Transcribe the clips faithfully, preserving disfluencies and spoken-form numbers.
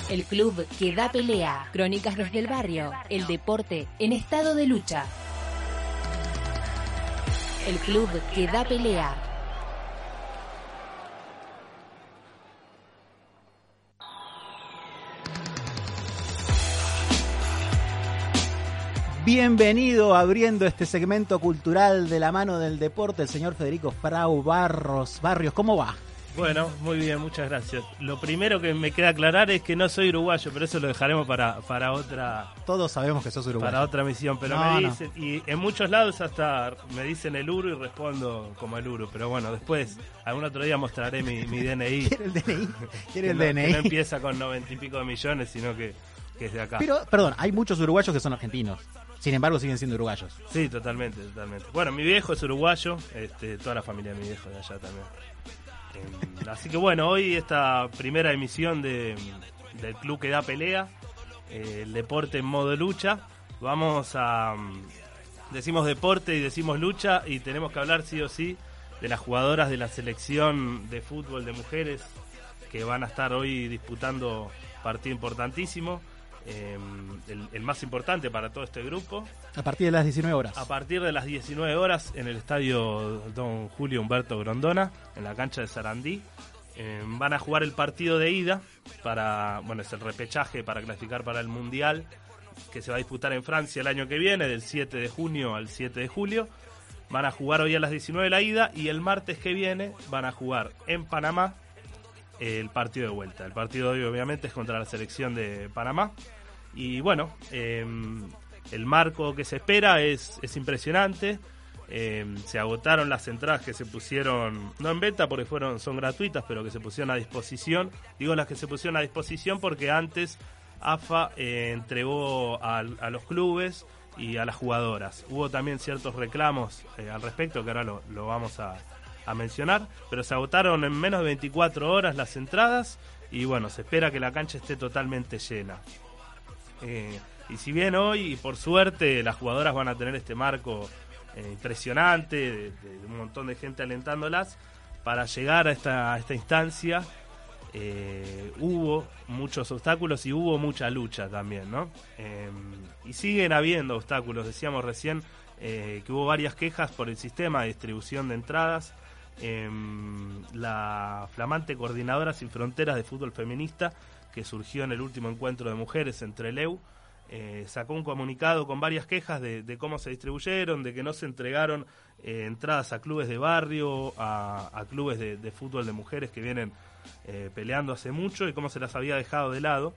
El club que da pelea. Crónicas desde el barrio. El deporte en estado de lucha. El club que da pelea. Bienvenido abriendo este segmento cultural de la mano del deporte, el señor Federico Frau Barros. Barrios, ¿cómo va? Bueno, muy bien, muchas gracias. Lo primero que me queda aclarar es que no soy uruguayo, pero eso lo dejaremos para, para otra... Todos sabemos que sos uruguayo. Para otra misión, pero no, me dicen, no. y en muchos lados hasta me dicen el Uru y respondo como el Uru, pero bueno, después, algún otro día mostraré mi, mi D N I. ¿Quiere el D N I? ¿Quiere el no, D N I? Que no empieza con noventa y pico de millones, sino que, que es de acá. Pero, perdón, hay muchos uruguayos que son argentinos. Sin embargo, siguen siendo uruguayos. Sí, totalmente, totalmente. Bueno, mi viejo es uruguayo, este, toda la familia de mi viejo de allá también. Eh, así que bueno, hoy esta primera emisión de, del club que da pelea, eh, el deporte en modo lucha. Vamos a... Decimos deporte y decimos lucha y tenemos que hablar sí o sí de las jugadoras de la selección de fútbol de mujeres que van a estar hoy disputando partido importantísimo. Eh, el, el más importante para todo este grupo. A partir de las diecinueve horas. A partir de las diecinueve horas en el estadio Don Julio Humberto Grondona, en la cancha de Sarandí. Eh, van a jugar el partido de ida para, bueno, es el repechaje para clasificar para el Mundial que se va a disputar en Francia el año que viene, del siete de junio al siete de julio. Van a jugar hoy a las diecinueve la ida y el martes que viene van a jugar en Panamá el partido de vuelta. El partido de hoy obviamente es contra la selección de Panamá. Y bueno, eh, el marco que se espera es, es impresionante. Eh, se agotaron las entradas que se pusieron, no en venta porque fueron son gratuitas, pero que se pusieron a disposición. Digo las que se pusieron a disposición porque antes A F A eh, entregó a, a los clubes y a las jugadoras. Hubo también ciertos reclamos eh, al respecto que ahora lo, lo vamos a, a mencionar, pero se agotaron en menos de veinticuatro horas las entradas y bueno, se espera que la cancha esté totalmente llena. Eh, y si bien hoy, y por suerte, las jugadoras van a tener este marco eh, impresionante de, de, de un montón de gente alentándolas, para llegar a esta, a esta instancia eh, hubo muchos obstáculos y hubo mucha lucha también, ¿no? Eh, y siguen habiendo obstáculos, decíamos recién eh, que hubo varias quejas por el sistema de distribución de entradas. Eh, la flamante Coordinadora Sin Fronteras de Fútbol Feminista, que surgió en el último encuentro de mujeres entre el E U, eh, sacó un comunicado con varias quejas de, de cómo se distribuyeron, de que no se entregaron eh, entradas a clubes de barrio, a, a clubes de, de fútbol de mujeres que vienen eh, peleando hace mucho y cómo se las había dejado de lado.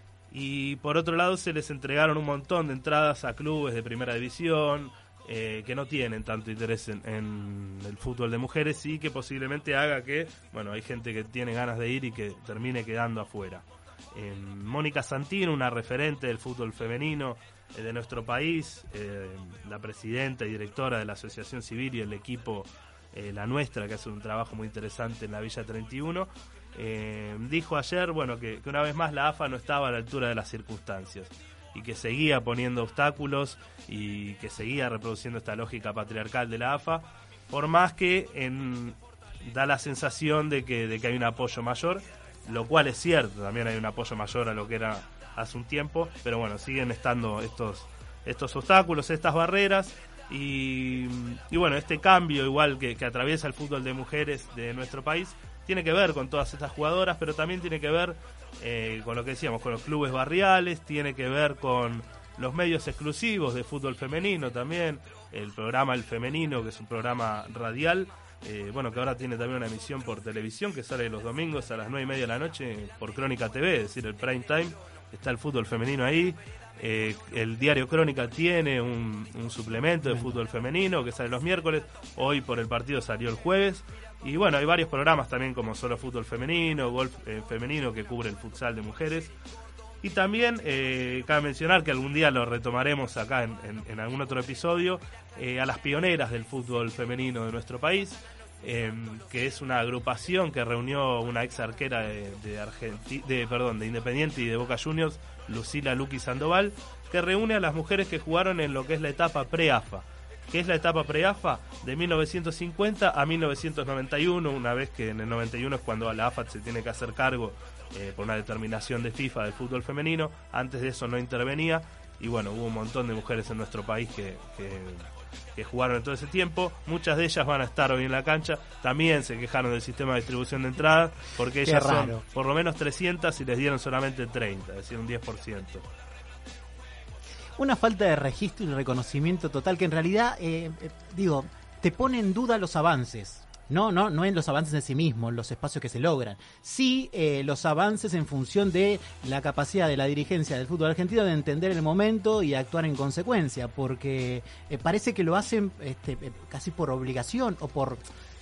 Y por otro lado se les entregaron un montón de entradas a clubes de primera división eh, que no tienen tanto interés en, en el fútbol de mujeres y que posiblemente haga que, bueno, hay gente que tiene ganas de ir y que termine quedando afuera. Eh, Mónica Santino, una referente del fútbol femenino eh, de nuestro país, eh, la presidenta y directora de la Asociación Civil y el equipo eh, La Nuestra, que hace un trabajo muy interesante en la Villa treinta y uno, eh, dijo ayer bueno que, que una vez más la A F A no estaba a la altura de las circunstancias y que seguía poniendo obstáculos y que seguía reproduciendo esta lógica patriarcal de la A F A, por más que en, da la sensación de que, de que hay un apoyo mayor, lo cual es cierto, también hay un apoyo mayor a lo que era hace un tiempo, pero bueno, siguen estando estos estos obstáculos, estas barreras y, y bueno, este cambio igual que, que atraviesa el fútbol de mujeres de nuestro país tiene que ver con todas estas jugadoras, pero también tiene que ver eh, con lo que decíamos, con los clubes barriales, tiene que ver con los medios exclusivos de fútbol femenino también, el programa El Femenino, que es un programa radial, Eh, bueno, que ahora tiene también una emisión por televisión que sale los domingos a las nueve y media de la noche por Crónica T V, es decir, el prime time, está el fútbol femenino ahí. Eh, el diario Crónica tiene un, un suplemento de fútbol femenino que sale los miércoles, hoy por el partido salió el jueves. Y bueno, hay varios programas también como Solo Fútbol Femenino, Golf eh, Femenino, que cubre el futsal de mujeres. Y también eh, cabe mencionar que algún día lo retomaremos acá en, en, en algún otro episodio, eh, a las pioneras del fútbol femenino de nuestro país, eh, que es una agrupación que reunió una ex arquera de, de, Argenti- de, perdón, de Independiente y de Boca Juniors, Lucila Luqui Sandoval, que reúne a las mujeres que jugaron en lo que es la etapa pre-A F A. ¿Qué es la etapa pre-A F A? De mil novecientos cincuenta a mil novecientos noventa y uno, una vez que en el noventa y uno es cuando la A F A se tiene que hacer cargo eh, por una determinación de FIFA del fútbol femenino. Antes de eso no intervenía, y bueno, hubo un montón de mujeres en nuestro país que, que, que jugaron en todo ese tiempo. Muchas de ellas van a estar hoy en la cancha. También se quejaron del sistema de distribución de entradas, porque ellas son por lo menos trescientas y les dieron solamente treinta, es decir, un diez por ciento. Una falta de registro y reconocimiento total que en realidad, eh, eh, digo, te pone en duda los avances. No, no, no en los avances en sí mismos, los espacios que se logran. Sí, eh, los avances en función de la capacidad de la dirigencia del fútbol argentino de entender el momento y actuar en consecuencia, porque eh, parece que lo hacen este, eh, casi por obligación o por...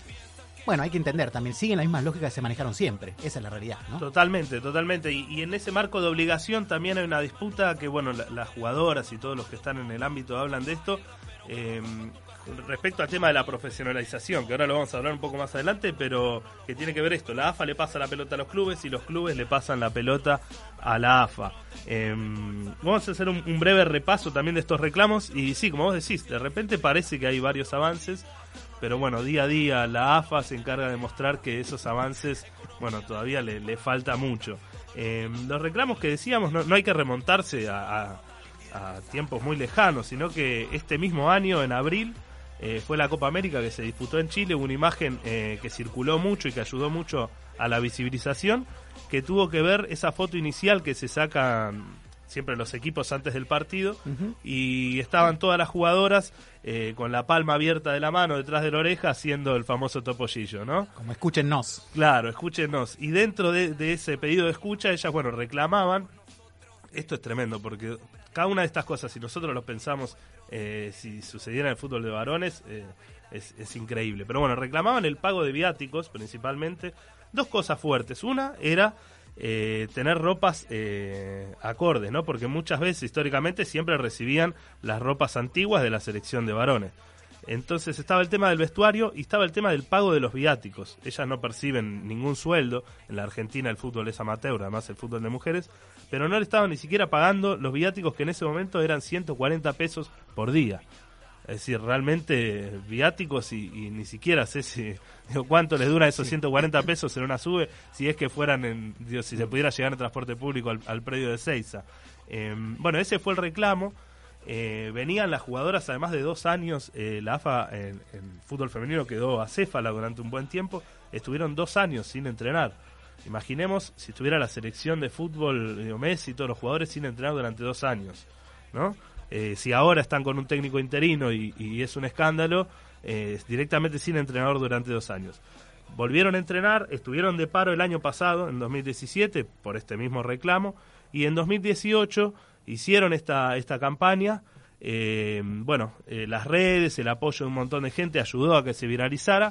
Bueno, hay que entender también, siguen las mismas lógicas que se manejaron siempre, esa es la realidad, ¿no? Totalmente, totalmente, y, y en ese marco de obligación también hay una disputa que, bueno, la, las jugadoras y todos los que están en el ámbito hablan de esto, eh, respecto al tema de la profesionalización, que ahora lo vamos a hablar un poco más adelante, pero que tiene que ver esto, la A F A le pasa la pelota a los clubes y los clubes le pasan la pelota a la A F A. Eh, vamos a hacer un, un breve repaso también de estos reclamos, y sí, como vos decís, de repente parece que hay varios avances, pero bueno, día a día la A F A se encarga de mostrar que esos avances, bueno, todavía le, le falta mucho. Eh, los reclamos que decíamos, no, no hay que remontarse a, a, a tiempos muy lejanos, sino que este mismo año, en abril, eh, fue la Copa América que se disputó en Chile, una imagen eh, que circuló mucho y que ayudó mucho a la visibilización, que tuvo que ver esa foto inicial que se sacan siempre los equipos antes del partido, uh-huh. y estaban todas las jugadoras eh, con la palma abierta de la mano detrás de la oreja haciendo el famoso topollillo, ¿no? Como escúchennos. Claro, escúchennos. Y dentro de, de ese pedido de escucha, ellas, bueno, reclamaban, esto es tremendo, porque cada una de estas cosas, si nosotros lo pensamos, eh, si sucediera en el fútbol de varones, eh, es, es increíble. Pero bueno, reclamaban el pago de viáticos, principalmente, dos cosas fuertes. Una era Eh, tener ropas eh, acordes, ¿no? Porque muchas veces, históricamente, siempre recibían las ropas antiguas de la selección de varones. Entonces estaba el tema del vestuario y estaba el tema del pago de los viáticos. Ellas no perciben ningún sueldo. En la Argentina el fútbol es amateur, además el fútbol de mujeres, pero no le estaban ni siquiera pagando los viáticos, que en ese momento eran ciento cuarenta pesos por día. Es decir, realmente viáticos y, y ni siquiera sé si digo, cuánto les dura esos sí. ciento cuarenta pesos en una sube, si es que fueran, en, digo, si se pudiera llegar en transporte público al, al predio de Seiza. Eh, bueno, ese fue el reclamo. Eh, venían las jugadoras, además de dos años, eh, la A F A en, en fútbol femenino quedó acéfala durante un buen tiempo, estuvieron dos años sin entrenar. Imaginemos si estuviera la selección de fútbol, digo, Messi y todos los jugadores sin entrenar durante dos años, ¿no? Eh, si ahora están con un técnico interino y, y es un escándalo, eh, directamente sin entrenador durante dos años. Volvieron a entrenar, estuvieron de paro el año pasado, en dos mil diecisiete, por este mismo reclamo, y en dos mil dieciocho hicieron esta, esta campaña. Eh, bueno, eh, las redes, el apoyo de un montón de gente ayudó a que se viralizara,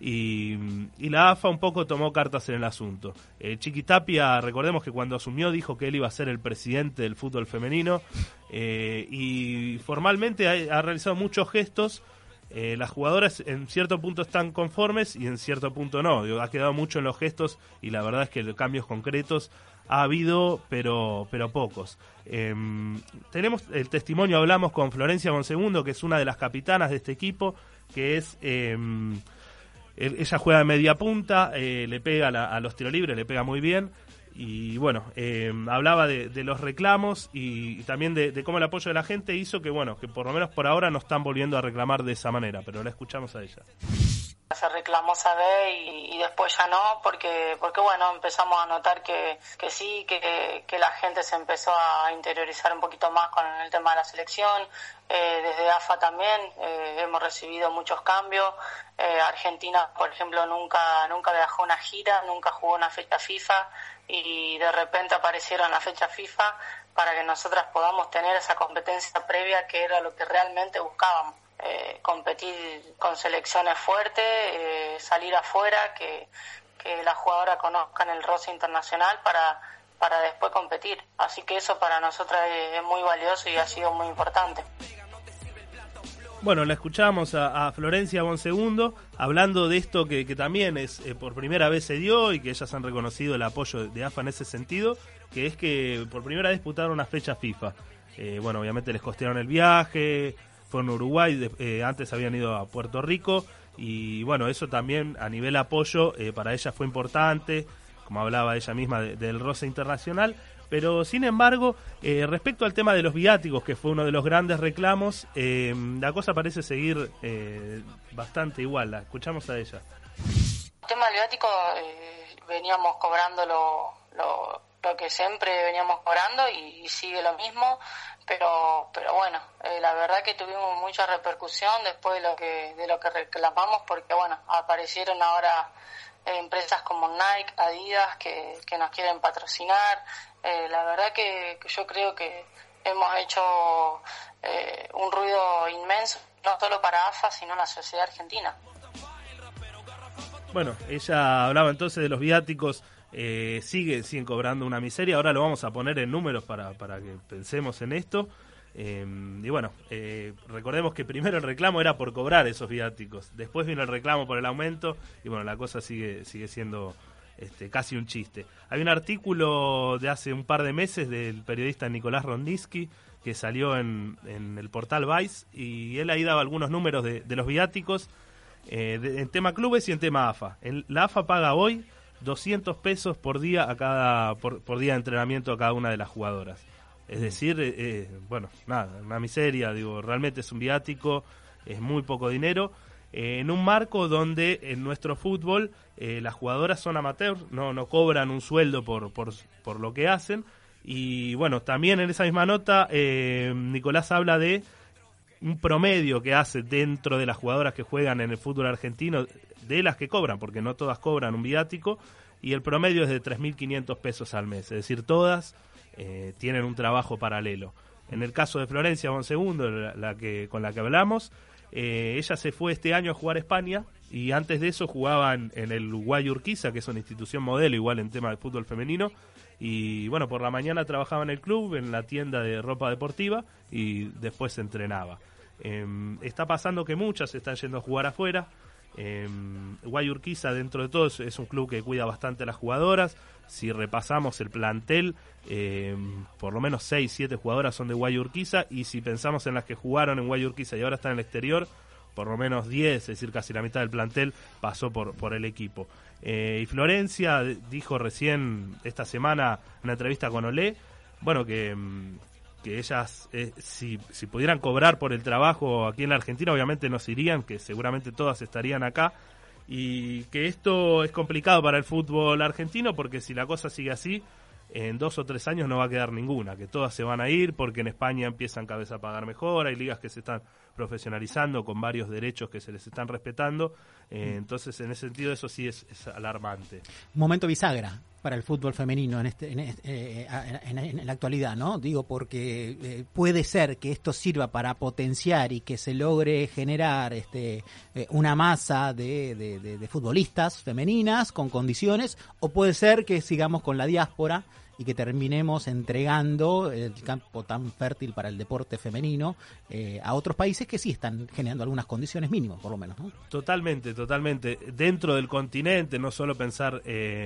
y, y la A F A un poco tomó cartas en el asunto. Eh, Chiqui Tapia, recordemos que cuando asumió dijo que él iba a ser el presidente del fútbol femenino, eh, y formalmente ha, ha realizado muchos gestos. Eh, las jugadoras en cierto punto están conformes y en cierto punto no. Digo, ha quedado mucho en los gestos y la verdad es que cambios concretos ha habido, pero pero pocos. Eh, tenemos el testimonio, hablamos con Florencia Monsegundo, que es una de las capitanas de este equipo, que es... Eh, ella juega de media punta, eh, le pega a, la, a los tiros libres, le pega muy bien. Y bueno, eh, hablaba de, de los reclamos y, y también de, de cómo el apoyo de la gente hizo que, bueno, que por lo menos por ahora no están volviendo a reclamar de esa manera, pero la escuchamos a ella. Se reclamó esa vez y, y después ya no, porque porque bueno, empezamos a notar que, que sí, que, que la gente se empezó a interiorizar un poquito más con el tema de la selección. Eh, desde A F A también eh, hemos recibido muchos cambios. Eh, Argentina, por ejemplo, nunca nunca viajó una gira, nunca jugó una fecha FIFA, y de repente aparecieron las fechas FIFA para que nosotras podamos tener esa competencia previa, que era lo que realmente buscábamos. Eh, competir con selecciones fuertes, eh, salir afuera, que, que las jugadoras conozcan el roce internacional para, para después competir. Así que eso para nosotras es, es muy valioso y ha sido muy importante. Bueno, la escuchamos a, a Florencia Bonsegundo hablando de esto que, que también es eh, por primera vez se dio y que ellas han reconocido el apoyo de A F A en ese sentido, que es que por primera vez disputaron una fecha FIFA. Eh, bueno, obviamente les costearon el viaje, fueron a Uruguay, eh, antes habían ido a Puerto Rico y bueno, eso también a nivel apoyo eh, para ellas fue importante. como hablaba ella misma, de, del roce internacional. Pero, sin embargo, eh, respecto al tema de los viáticos, que fue uno de los grandes reclamos, eh, la cosa parece seguir eh, bastante igual. La escuchamos a ella. El tema del viático, eh, veníamos cobrando lo, lo, lo que siempre veníamos cobrando y, y sigue lo mismo, pero pero bueno, eh, la verdad que tuvimos mucha repercusión después de lo que de lo que reclamamos, porque bueno, aparecieron ahora eh, empresas como Nike, Adidas, que, que nos quieren patrocinar. Eh, la verdad que, que yo creo que hemos hecho eh, un ruido inmenso, no solo para A F A, sino la sociedad argentina. Bueno, ella hablaba entonces de los viáticos, eh, sigue, siguen cobrando una miseria. Ahora lo vamos a poner en números para, para que pensemos en esto. Eh, y bueno, eh, recordemos que primero el reclamo era por cobrar esos viáticos, después vino el reclamo por el aumento y bueno, la cosa sigue, sigue siendo este, casi un chiste. Hay un artículo de hace un par de meses del periodista Nicolás Rondinsky que salió en, en el portal Vice y él ahí daba algunos números de, de los viáticos. Eh, de, en tema clubes y en tema A F A. En, la A F A paga hoy doscientos pesos por día a cada por, por día de entrenamiento a cada una de las jugadoras. Es decir, eh, eh, bueno, nada, una miseria, digo, realmente es un viático, es muy poco dinero, eh, en un marco donde en nuestro fútbol eh, las jugadoras son amateurs, no, no cobran un sueldo por, por, por lo que hacen, y bueno, también en esa misma nota eh, Nicolás habla de un promedio que hace dentro de las jugadoras que juegan en el fútbol argentino, de las que cobran, porque no todas cobran un viático, y el promedio es de tres mil quinientos pesos al mes, es decir, todas eh, tienen un trabajo paralelo. En el caso de Florencia Bonsegundo, la, la que, con la que hablamos, eh, ella se fue este año a jugar a España, y antes de eso jugaba en, en el Guay Urquiza, que es una institución modelo igual en tema de fútbol femenino, y bueno, por la mañana trabajaba en el club, en la tienda de ropa deportiva, y después se entrenaba. Eh, está pasando que muchas están yendo a jugar afuera. eh, Guay Urquiza, dentro de todo, es, es un club que cuida bastante a las jugadoras. Si repasamos el plantel, eh, por lo menos seis, siete jugadoras son de Guay Urquiza, y si pensamos en las que jugaron en Guay Urquiza y ahora están en el exterior, por lo menos diez, es decir, casi la mitad del plantel pasó por, por el equipo. Eh, y Florencia dijo recién esta semana en una entrevista con Olé, bueno, que... que ellas, eh, si, si pudieran cobrar por el trabajo aquí en la Argentina, obviamente no se irían, que seguramente todas estarían acá, y que esto es complicado para el fútbol argentino, porque si la cosa sigue así, en dos o tres años no va a quedar ninguna, que todas se van a ir, porque en España empiezan cada vez a pagar mejor, hay ligas que se están profesionalizando con varios derechos que se les están respetando, eh, entonces en ese sentido eso sí es, es alarmante. Momento bisagra para el fútbol femenino en este en, este, eh, en, en, en la actualidad, ¿no? Digo, porque eh, puede ser que esto sirva para potenciar y que se logre generar este eh, una masa de, de, de, de futbolistas femeninas con condiciones, o puede ser que sigamos con la diáspora y que terminemos entregando el campo tan fértil para el deporte femenino eh, a otros países que sí están generando algunas condiciones mínimas, por lo menos, ¿no? Totalmente, totalmente. Dentro del continente, no solo pensar eh,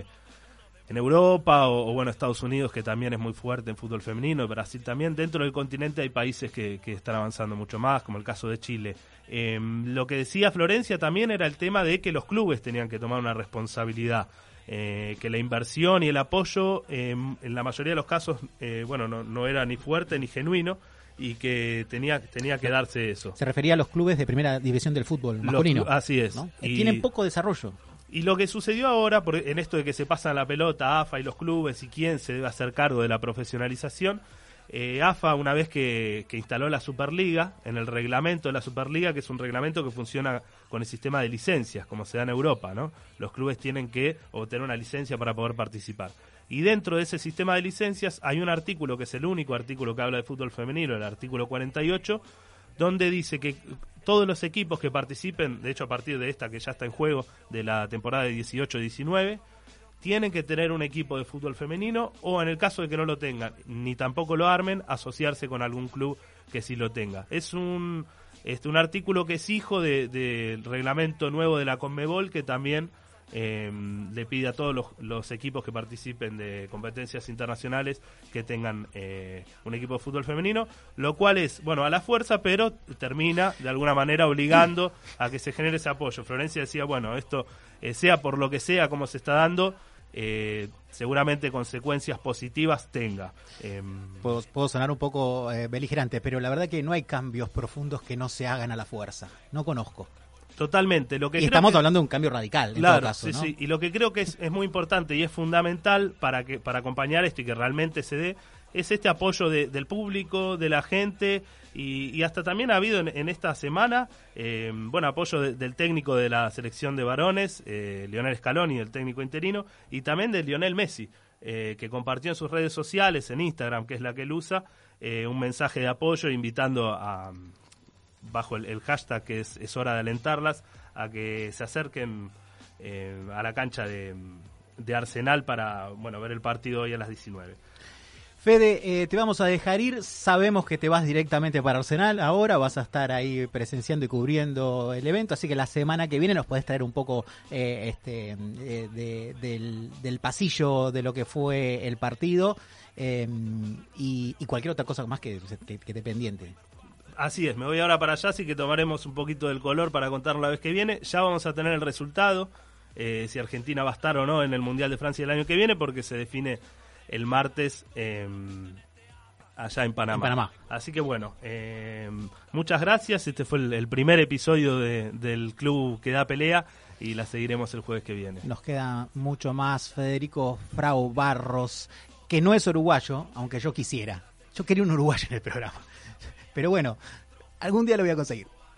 en Europa o, o, bueno, Estados Unidos, que también es muy fuerte en fútbol femenino, Brasil también. Dentro del continente hay países que, que están avanzando mucho más, como el caso de Chile. Eh, lo que decía Florencia también era el tema de que los clubes tenían que tomar una responsabilidad. Eh, que la inversión y el apoyo eh, en la mayoría de los casos eh, bueno no, no era ni fuerte ni genuino, y que tenía tenía que darse eso. Se refería a los clubes de primera división del fútbol masculino. Los, así es, ¿no? Y tienen poco desarrollo. Y lo que sucedió ahora, por, en esto de que se pasan la pelota A F A y los clubes y quién se debe hacer cargo de la profesionalización, eh, A F A, una vez que, que instaló la Superliga, en el reglamento de la Superliga, que es un reglamento que funciona con el sistema de licencias, como se da en Europa, ¿no? Los clubes tienen que obtener una licencia para poder participar. Y dentro de ese sistema de licencias hay un artículo, que es el único artículo que habla de fútbol femenino, el artículo cuarenta y ocho, donde dice que todos los equipos que participen, de hecho a partir de esta que ya está en juego, de la temporada de dieciocho diecinueve, tienen que tener un equipo de fútbol femenino, o en el caso de que no lo tengan, ni tampoco lo armen, asociarse con algún club que sí lo tenga. Es un este, un artículo que es hijo del de, de reglamento nuevo de la Conmebol, que también eh, le pide a todos los, los equipos que participen de competencias internacionales que tengan eh, un equipo de fútbol femenino, lo cual es, bueno, a la fuerza, pero termina de alguna manera obligando a que se genere ese apoyo. Florencia decía, bueno, esto eh, sea por lo que sea como se está dando, eh, seguramente consecuencias positivas tenga. Eh, puedo, puedo sonar un poco eh, beligerante, pero la verdad que no hay cambios profundos que no se hagan a la fuerza. No conozco. Totalmente. Lo que y creo estamos que, hablando de un cambio radical, en claro, todo caso, sí, ¿no? sí. Y lo que creo que es, es muy importante y es fundamental para que para acompañar esto y que realmente se dé, es este apoyo de, del público, de la gente, y, y hasta también ha habido en, en esta semana, eh, bueno, apoyo de, del técnico de la selección de varones, eh, Lionel Scaloni, el técnico interino, y también de Lionel Messi, eh, que compartió en sus redes sociales, en Instagram, que es la que él usa, eh, un mensaje de apoyo invitando a... bajo el, el hashtag que es, es hora de alentarlas, a que se acerquen eh, a la cancha de, de Arsenal para bueno ver el partido hoy a las diecinueve. Fede, eh, te vamos a dejar ir, sabemos que te vas directamente para Arsenal ahora, vas a estar ahí presenciando y cubriendo el evento, así que la semana que viene nos podés traer un poco eh, este eh, de, del, del pasillo de lo que fue el partido eh, y, y cualquier otra cosa más que, que, que te pendiente. Así es, me voy ahora para allá, así que tomaremos un poquito del color para contarlo la vez que viene. Ya vamos a tener el resultado, eh, si Argentina va a estar o no en el Mundial de Francia el año que viene, porque se define el martes eh, allá en Panamá. en Panamá. Así que bueno, eh, muchas gracias. Este fue el, el primer episodio de, del Club que da pelea y la seguiremos el jueves que viene. Nos queda mucho más. Federico Frau Barros, que no es uruguayo, aunque yo quisiera. Yo quería un uruguayo en el programa. Pero bueno, algún día lo voy a conseguir.